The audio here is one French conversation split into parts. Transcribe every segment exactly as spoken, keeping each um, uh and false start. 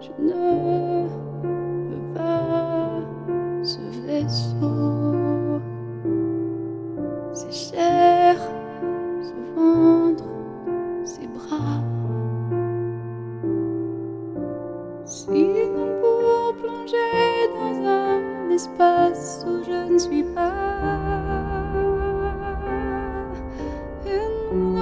Je ne veux pas ce vaisseau, c'est cher, ce ventre, ces bras. Sinon pour plonger dans un espace où je ne suis pas une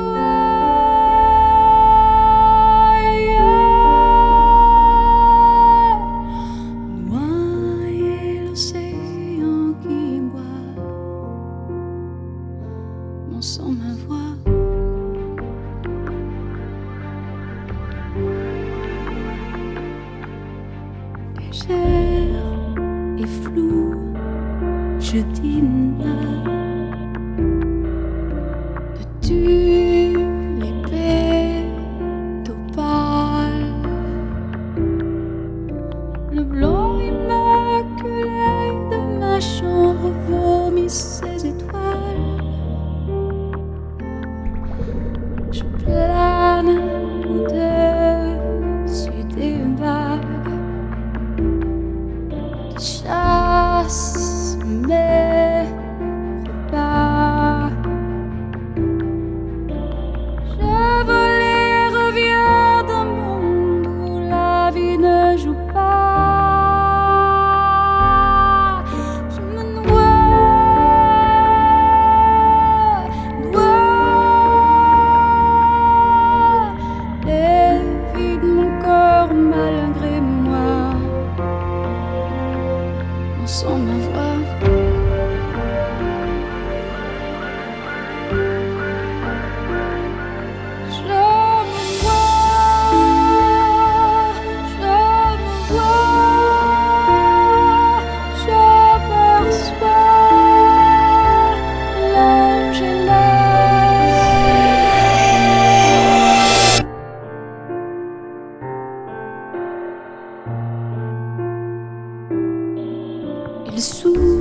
noyer l'océan qui boit mon sang, ma voix. Légère et floue, je dîne de tulipes d'opale. Le blanc immaculé de ma chambre vomit ses étoiles. Je plane au-dessus des vagues qui chassent mes repas. Je vole et reviens d'un monde où la vie ne joue pas. Je me noie, noie et vide mon corps malgré moi. Mon sang, ma voix. Je me vois, je me vois, j'aperçois l'ange et l'œil. Il souffle